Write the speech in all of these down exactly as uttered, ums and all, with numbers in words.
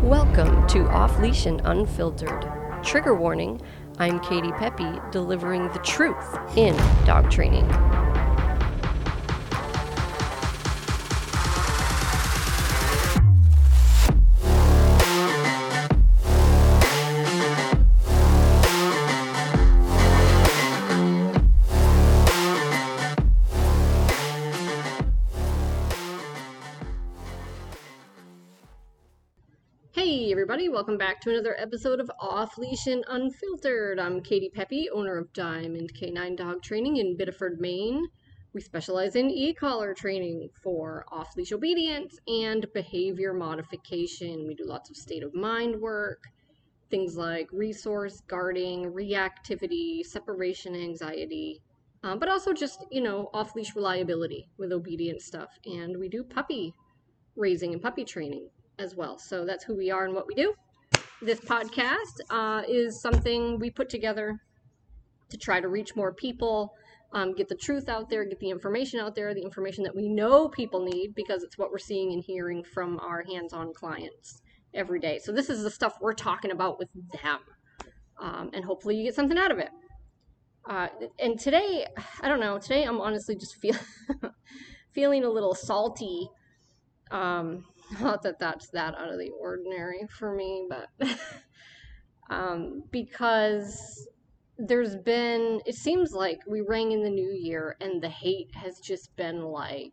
Welcome to Off Leash and Unfiltered. Trigger warning, I'm Katie Pepe, delivering the truth in dog training. Hey everybody, welcome back to another episode of Off Leash and Unfiltered. I'm Katie Pepe, owner of Diamond K nine Dog Training in Biddeford, Maine. We specialize in e-collar training for off-leash obedience and behavior modification. We do lots of state of mind work, things like resource guarding, reactivity, separation anxiety, um, but also just, you know, off-leash reliability with obedience stuff. And we do puppy raising and puppy training as well. So that's who we are and what we do. This podcast uh, is something we put together to try to reach more people, um, get the truth out there, get the information out there, the information that we know people need, because it's what we're seeing and hearing from our hands-on clients every day. So this is the stuff we're talking about with them, um, and hopefully you get something out of it. Uh, and today, I don't know, today I'm honestly just feel feeling a little salty. Um, Not that that's that out of the ordinary for me, but um, because there's been, it seems like we rang in the new year and the hate has just been like,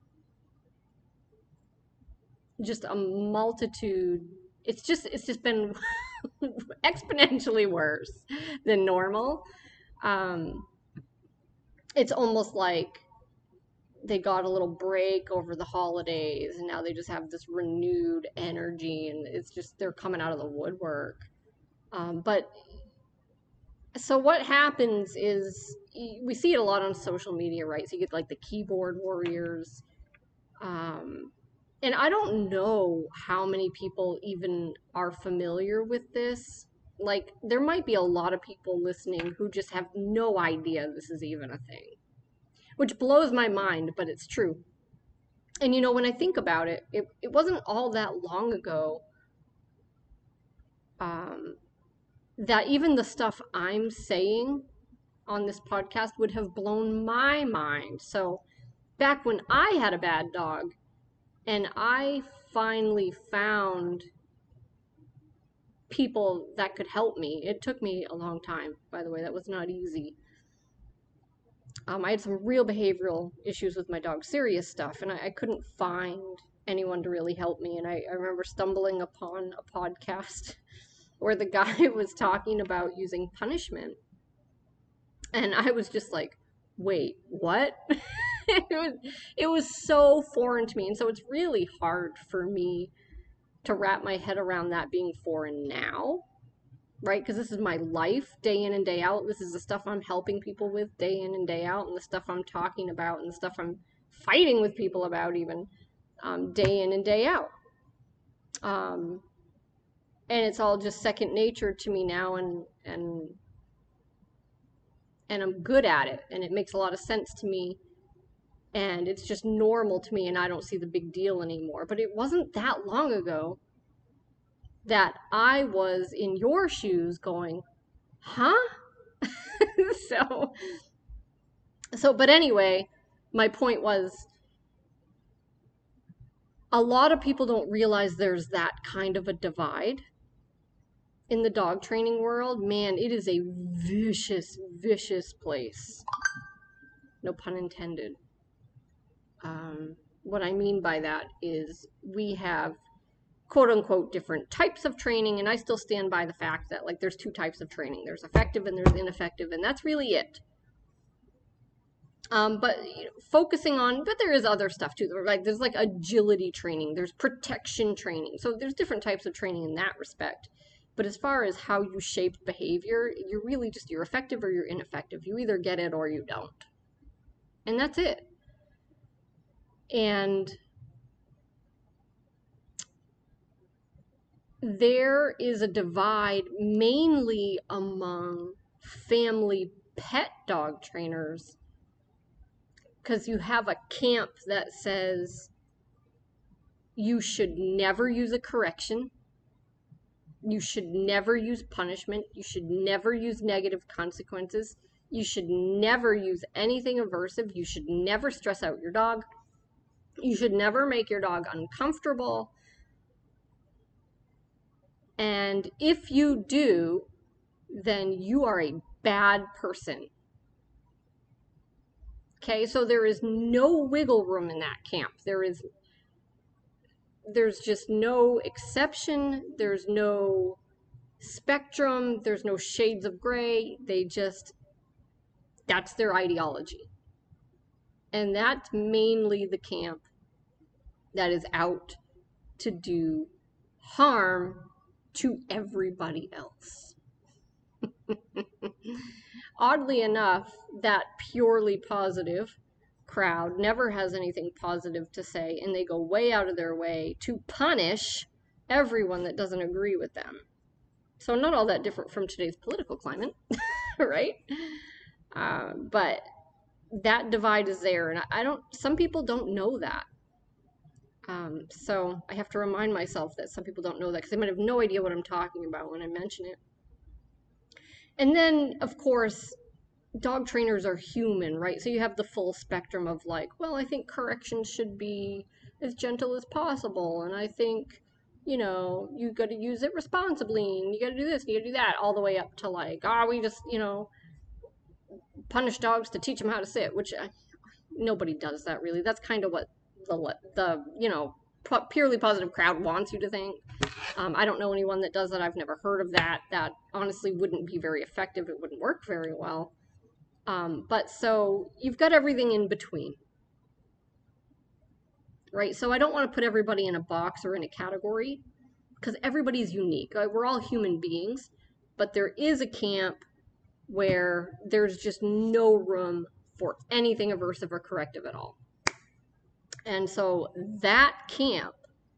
just a multitude. It's just, it's just been exponentially worse than normal. Um, it's almost like they got a little break over the holidays and now they just have this renewed energy and it's just, they're coming out of the woodwork. Um, but so what happens is we see it a lot on social media, right? So you get like the keyboard warriors. Um, and I don't know how many people even are familiar with this. Like there might be a lot of people listening who just have no idea this is even a thing, which blows my mind, but it's true. And you know, when I think about it, it, it wasn't all that long ago um, that even the stuff I'm saying on this podcast would have blown my mind. So back when I had a bad dog and I finally found people that could help me, it took me a long time, by the way, that was not easy. Um, I had some real behavioral issues with my dog, serious stuff, and I, I couldn't find anyone to really help me. And I, I remember stumbling upon a podcast where the guy was talking about using punishment. And I was just like, wait, what? it was, it was so foreign to me. And so it's really hard for me to wrap my head around that being foreign now. Right? Because this is my life day in and day out. This is the stuff I'm helping people with day in and day out, and the stuff I'm talking about, and the stuff I'm fighting with people about even um, day in and day out. Um, and it's all just second nature to me now, and and and I'm good at it, and it makes a lot of sense to me, and it's just normal to me, and I don't see the big deal anymore. But it wasn't that long ago that I was in your shoes going, huh? so, so, but anyway, my point was, a lot of people don't realize there's that kind of a divide in the dog training world. Man, it is a vicious, vicious place. No pun intended. Um, what I mean by that is we have quote unquote different types of training, and I still stand by the fact that like there's two types of training. There's effective and there's ineffective, and that's really it. Um, but you know, focusing on, but there is other stuff too. Like there's like agility training, there's protection training. So there's different types of training in that respect. But as far as how you shape behavior, you're really just, you're effective or you're ineffective. You either get it or you don't. And that's it. And there is a divide mainly among family pet dog trainers, because you have a camp that says you should never use a correction. You should never use punishment. You should never use negative consequences. You should never use anything aversive. You should never stress out your dog. You should never make your dog uncomfortable. And if you do, then you are a bad person. Okay, so there is no wiggle room in that camp. There is, there's just no exception. There's no spectrum. There's no shades of gray. They just, that's their ideology. And that's mainly the camp that is out to do harm to everybody else. Oddly enough, that purely positive crowd never has anything positive to say, and they go way out of their way to punish everyone that doesn't agree with them. So not all that different from today's political climate, right? Uh, but that divide is there, and I don't, some people don't know that. Um, so I have to remind myself that some people don't know that, because they might have no idea what I'm talking about when I mention it. And then, of course, dog trainers are human, right? So you have the full spectrum of like, well, I think corrections should be as gentle as possible, and I think, you know, you got to use it responsibly, and you got to do this, and you got to do that, all the way up to like, ah, oh, we just, you know, punish dogs to teach them how to sit, which uh, nobody does that really. That's kind of what the, the you know, purely positive crowd wants you to think. Um, I don't know anyone that does that. I've never heard of that. That honestly wouldn't be very effective. It wouldn't work very well. Um, but so you've got everything in between, right? So I don't want to put everybody in a box or in a category, because everybody's unique. We're all human beings, but there is a camp where there's just no room for anything aversive or corrective at all. And so that camp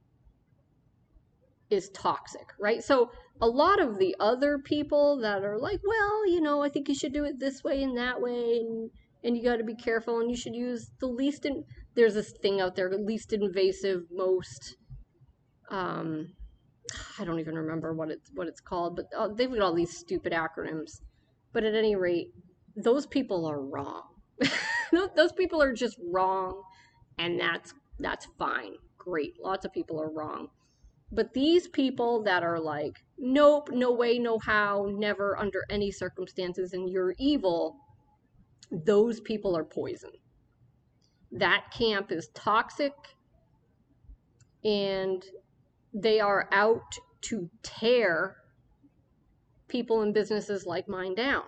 is toxic, right? So a lot of the other people that are like, well, you know, I think you should do it this way and that way, and and you got to be careful, and you should use the least in, there's this thing out there, the least invasive, most, um, I don't even remember what it's, what it's called, but uh, they've got all these stupid acronyms. But at any rate, those people are wrong. Those people are just wrong, and that's that's fine. Great. Lots of people are wrong. But these people that are like, nope, no way, no how, never under any circumstances, and you're evil, those people are poison. That camp is toxic, and they are out to tear people and businesses like mine down.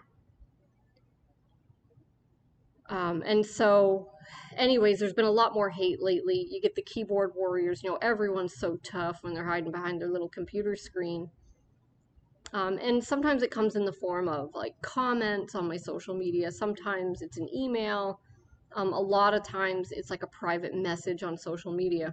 Um, and so, anyways, there's been a lot more hate lately. You get the keyboard warriors, you know, everyone's so tough when they're hiding behind their little computer screen. Um, and sometimes it comes in the form of like comments on my social media. Sometimes it's an email. Um, a lot of times it's like a private message on social media.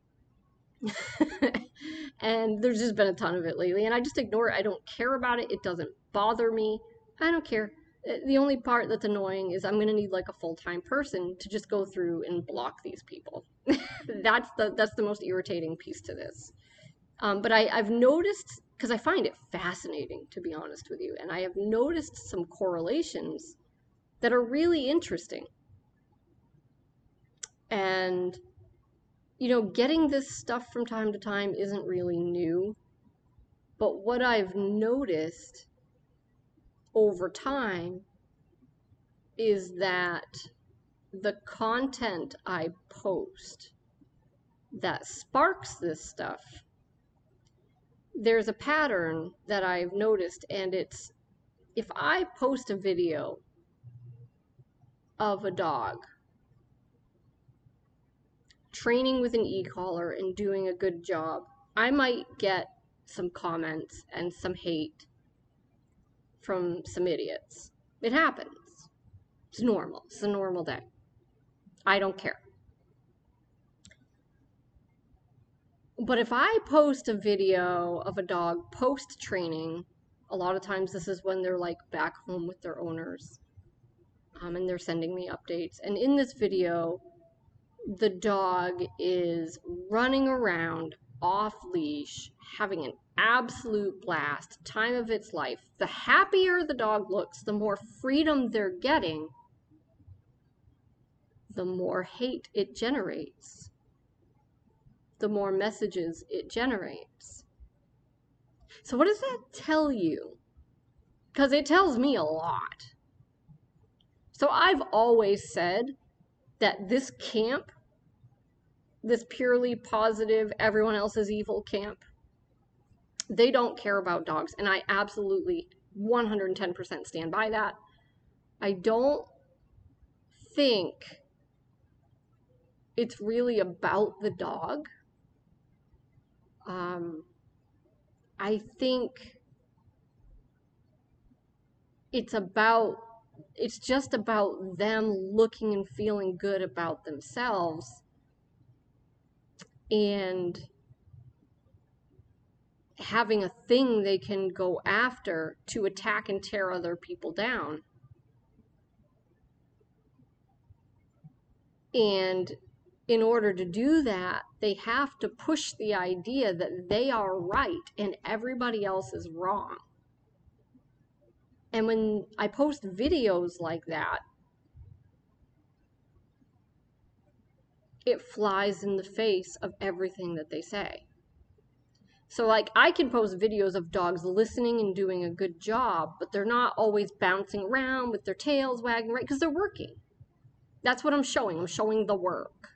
And there's just been a ton of it lately, and I just ignore it. I don't care about it. It doesn't bother me. I don't care. The only part that's annoying is I'm going to need like a full-time person to just go through and block these people. That's the that's the most irritating piece to this. Um, but I, I've noticed, because I find it fascinating, to be honest with you, and I have noticed some correlations that are really interesting. And, you know, getting this stuff from time to time isn't really new. But what I've noticed over time is that the content I post that sparks this stuff, there's a pattern that I've noticed, and it's, if I post a video of a dog training with an e-collar and doing a good job, I might get some comments and some hate from some idiots. It happens. It's normal. It's a normal day. I don't care. But if I post a video of a dog post-training, a lot of times this is when they're like back home with their owners, um, and they're sending me updates. And in this video, the dog is running around off leash, having an absolute blast, time of its life. The happier the dog looks, the more freedom they're getting, the more hate it generates, the more messages it generates. So what does that tell you? Because it tells me a lot. So I've always said that this camp, this purely positive, everyone else is evil camp, they don't care about dogs. And I absolutely one hundred ten percent stand by that. I don't think it's really about the dog. Um, I think it's about, it's just about them looking and feeling good about themselves and having a thing they can go after to attack and tear other people down. And in order to do that, they have to push the idea that they are right and everybody else is wrong. And when I post videos like that, it flies in the face of everything that they say. So like I can post videos of dogs listening and doing a good job, but they're not always bouncing around with their tails wagging, right? Because they're working. That's what I'm showing. I'm showing the work.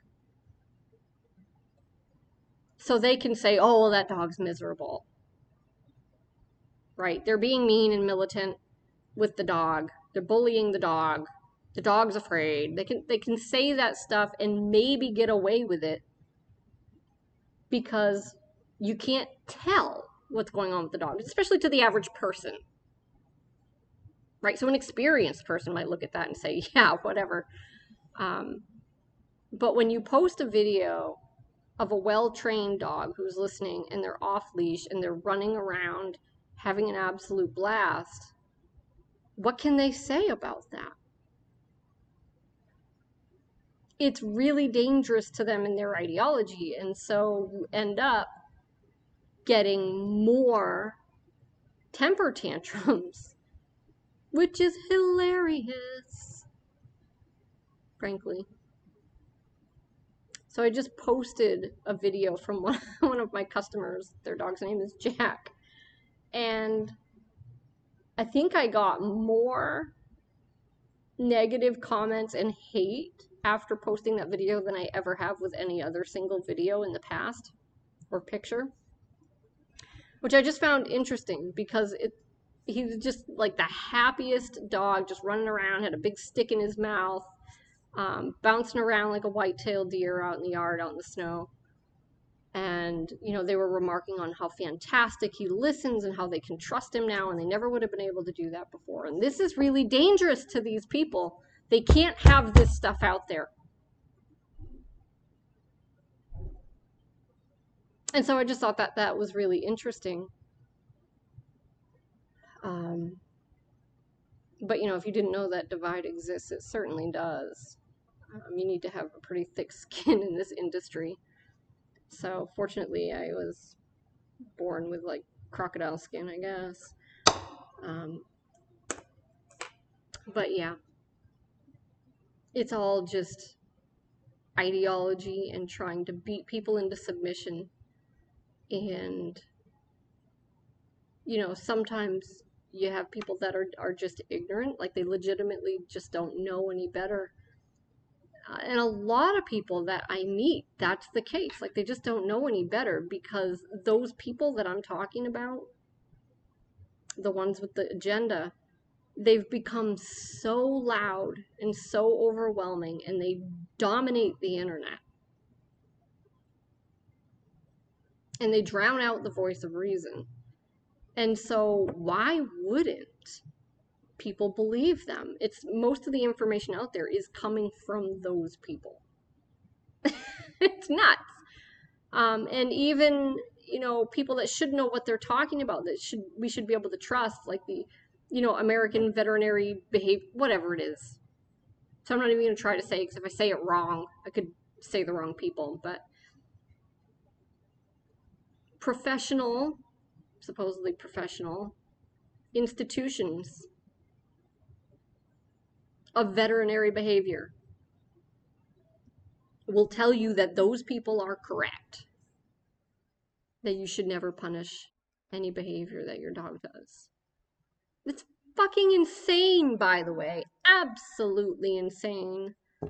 So they can say, oh, well, that dog's miserable. Right? They're being mean and militant with the dog. They're bullying the dog. The dog's afraid. They can they can say that stuff and maybe get away with it because you can't tell what's going on with the dog, especially to the average person. Right? So an experienced person might look at that and say, yeah, whatever. Um, but when you post a video of a well-trained dog who's listening and they're off leash and they're running around having an absolute blast, what can they say about that? It's really dangerous to them in their ideology, and so you end up getting more temper tantrums, which is hilarious, frankly. So I just posted a video from one, one of my customers. Their dog's name is Jack. And I think I got more negative comments and hate after posting that video than I ever have with any other single video in the past or picture. Which I just found interesting because it he was just like the happiest dog, just running around, had a big stick in his mouth. Um, bouncing around like a white-tailed deer out in the yard, out in the snow. And, you know, they were remarking on how fantastic he listens and how they can trust him now, and they never would have been able to do that before. And this is really dangerous to these people. They can't have this stuff out there. And so I just thought that that was really interesting. Um, but, you know, if you didn't know that divide exists, it certainly does. Um, you need to have a pretty thick skin in this industry. So fortunately, I was born with like crocodile skin, I guess. Um, but yeah, it's all just ideology and trying to beat people into submission. And, you know, sometimes you have people that are, are just ignorant, like they legitimately just don't know any better. And a lot of people that I meet, that's the case. Like, they just don't know any better because those people that I'm talking about, the ones with the agenda, they've become so loud and so overwhelming, and they dominate the internet. And they drown out the voice of reason. And so why wouldn't people believe them? It's most of the information out there is coming from those people. It's nuts. Um, and even, you know, people that should know what they're talking about, that should we should be able to trust, like the, you know, American Veterinary Behavior, whatever it is. So I'm not even going to try to say, because if I say it wrong, I could say the wrong people. But professional, supposedly professional, institutions of veterinary behavior will tell you that those people are correct, that you should never punish any behavior that your dog does. It's fucking insane, by the way. Absolutely insane.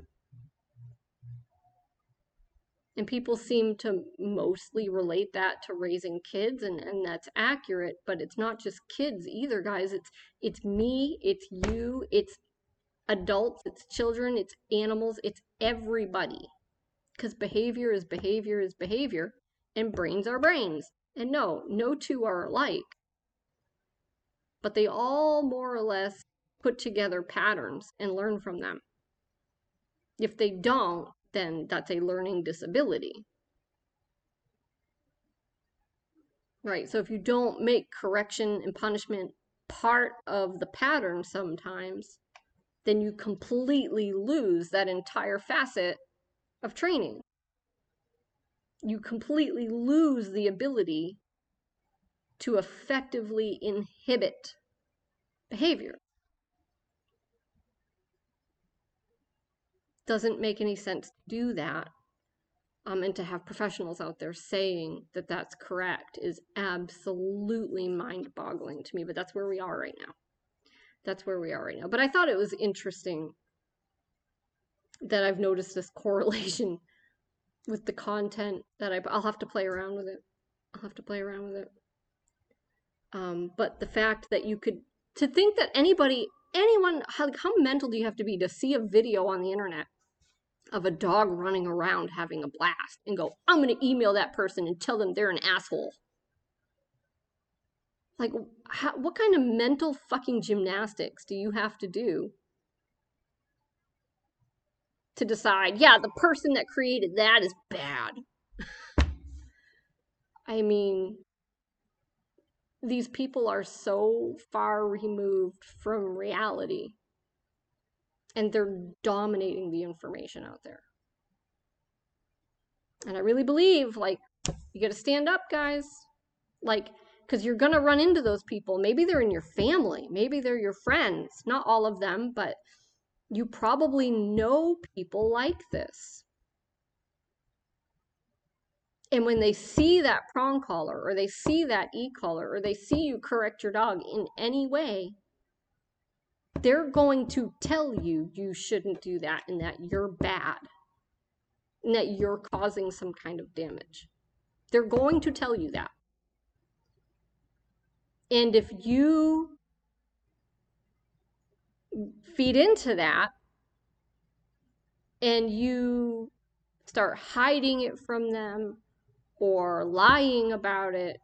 And people seem to mostly relate that to raising kids, and, and that's accurate, but it's not just kids either, guys. It's it's me, it's you, it's adults, it's children, it's animals, it's everybody. Because behavior is behavior is behavior, and brains are brains. And no, no two are alike. But they all more or less put together patterns and learn from them. If they don't, then that's a learning disability. Right, so if you don't make correction and punishment part of the pattern sometimes, then you completely lose that entire facet of training. You completely lose the ability to effectively inhibit behavior. Doesn't make any sense to do that. Um, and to have professionals out there saying that that's correct is absolutely mind-boggling to me, but that's where we are right now. That's where we are right now. But I thought it was interesting that I've noticed this correlation with the content that I, I'll have to play around with it. I'll have to play around with it. Um, but the fact that you could, to think that anybody, anyone, how, how mental do you have to be to see a video on the internet of a dog running around having a blast and go, I'm going to email that person and tell them they're an asshole? Like, how, what kind of mental fucking gymnastics do you have to do to decide, yeah, the person that created that is bad? I mean, these people are so far removed from reality, and they're dominating the information out there. And I really believe, like, you gotta stand up, guys. Like, because you're gonna run into those people. Maybe they're in your family, maybe they're your friends. Not all of them, but you probably know people like this. And when they see that prong collar, or they see that e-collar, or they see you correct your dog in any way, they're going to tell you you shouldn't do that, and that you're bad, and that you're causing some kind of damage. They're going to tell you that. And if you feed into that, and you start hiding it from them, or lying about it,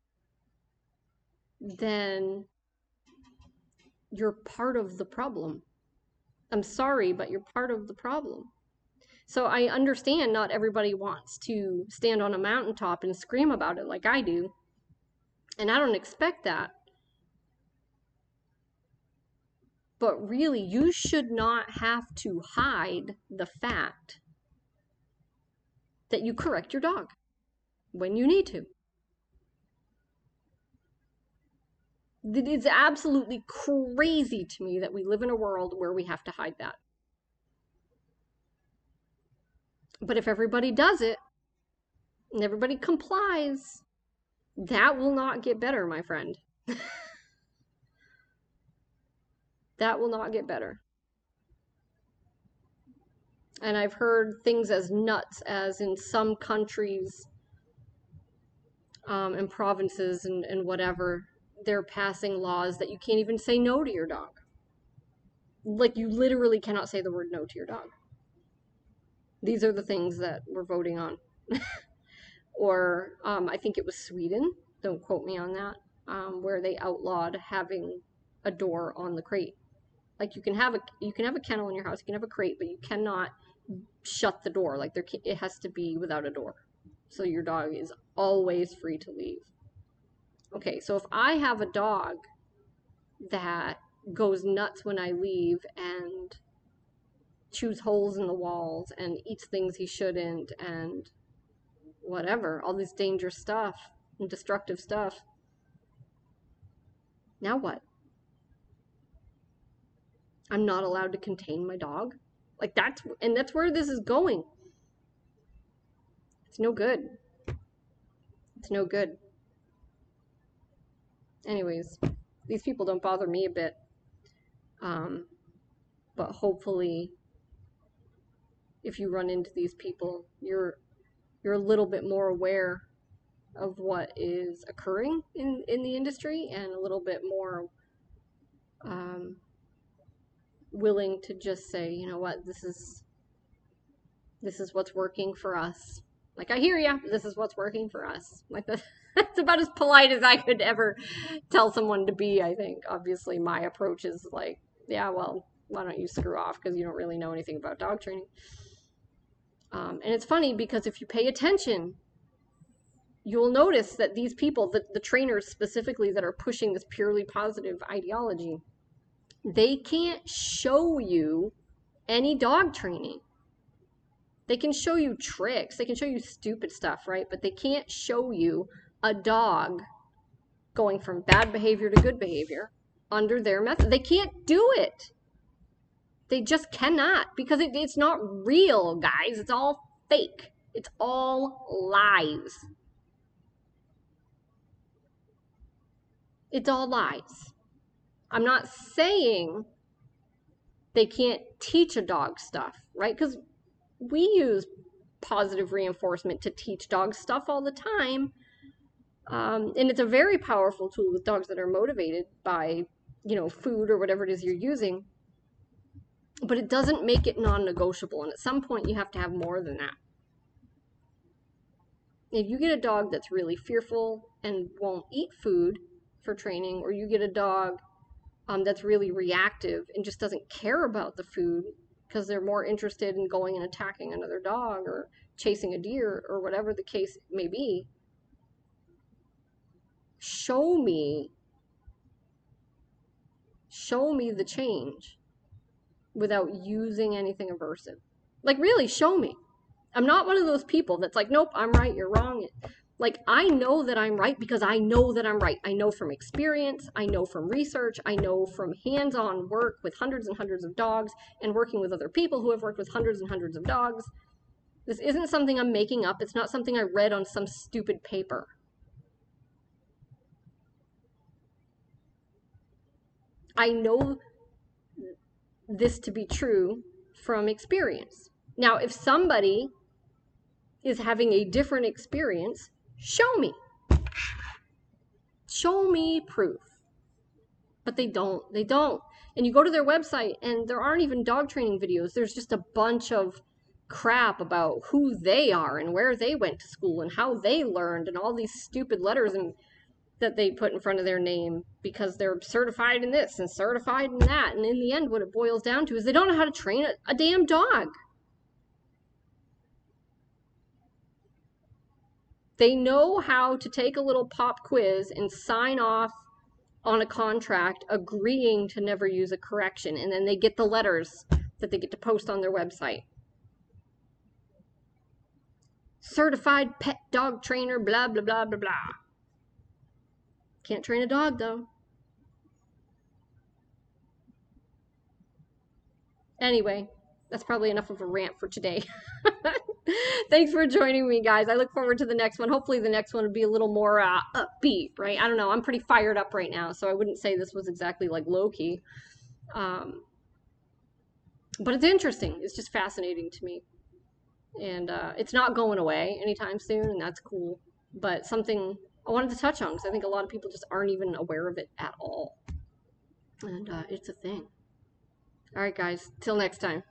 then you're part of the problem. I'm sorry, but you're part of the problem. So I understand not everybody wants to stand on a mountaintop and scream about it like I do. And I don't expect that. But really, you should not have to hide the fact that you correct your dog when you need to. It's absolutely crazy to me that we live in a world where we have to hide that. But if everybody does it, and everybody complies, that will not get better, my friend. That will not get better. And I've heard things as nuts as in some countries um, and provinces and, and whatever, they're passing laws that you can't even say no to your dog. Like, you literally cannot say the word no to your dog. These are the things that we're voting on. Or um, I think it was Sweden, don't quote me on that, um, where they outlawed having a door on the crate. Like, you can have a you can have a kennel in your house, you can have a crate, but you cannot shut the door. Like, there it has to be without a door, so your dog is always free to leave. Okay, so if I have a dog that goes nuts when I leave and chews holes in the walls and eats things he shouldn't and whatever, all this dangerous stuff, and destructive stuff. Now what? I'm not allowed to contain my dog? Like that's, and that's where this is going. It's no good. It's no good. Anyways, these people don't bother me a bit. Um, but hopefully, if you run into these people, you're you're a little bit more aware of what is occurring in, in the industry and a little bit more um, willing to just say, you know what, this is this is what's working for us. Like, I hear ya, this is what's working for us. Like, that, that's about as polite as I could ever tell someone to be, I think. Obviously, my approach is like, yeah, well, why don't you screw off because you don't really know anything about dog training. Um, and it's funny because if you pay attention, you'll notice that these people, the, the trainers specifically that are pushing this purely positive ideology, they can't show you any dog training. They can show you tricks, they can show you stupid stuff, right? But they can't show you a dog going from bad behavior to good behavior under their method. They can't do it. They just cannot, because it, it's not real, guys. It's all fake. It's all lies. It's all lies. I'm not saying they can't teach a dog stuff, right? Because we use positive reinforcement to teach dogs stuff all the time. Um, and it's a very powerful tool with dogs that are motivated by, you know, food or whatever it is you're using. But it doesn't make it non-negotiable. And at some point, you have to have more than that. If you get a dog that's really fearful and won't eat food for training, or you get a dog um, that's really reactive and just doesn't care about the food because they're more interested in going and attacking another dog or chasing a deer or whatever the case may be, show me, show me the change without using anything aversive. Like, really, show me. I'm not one of those people that's like, nope, I'm right, you're wrong. Like, I know that I'm right because I know that I'm right. I know from experience, I know from research, I know from hands-on work with hundreds and hundreds of dogs and working with other people who have worked with hundreds and hundreds of dogs. This isn't something I'm making up. It's not something I read on some stupid paper. I know this to be true from experience. Now, if somebody is having a different experience, show me. Show me proof. But they don't. They don't. And you go to their website and there aren't even dog training videos. There's just a bunch of crap about who they are and where they went to school and how they learned and all these stupid letters and that they put in front of their name because they're certified in this and certified in that. And in the end, what it boils down to is they don't know how to train a, a damn dog. They know how to take a little pop quiz and sign off on a contract agreeing to never use a correction. And then they get the letters that they get to post on their website. Certified pet dog trainer, blah, blah, blah, blah, blah. Can't train a dog, though. Anyway, that's probably enough of a rant for today. Thanks for joining me, guys. I look forward to the next one. Hopefully the next one will be a little more uh, upbeat, right? I don't know. I'm pretty fired up right now, so I wouldn't say this was exactly like low-key. Um, but it's interesting. It's just fascinating to me. And uh, it's not going away anytime soon, and that's cool. But something I wanted to touch on because I think a lot of people just aren't even aware of it at all. And uh, it's a thing. All right, guys. Till next time.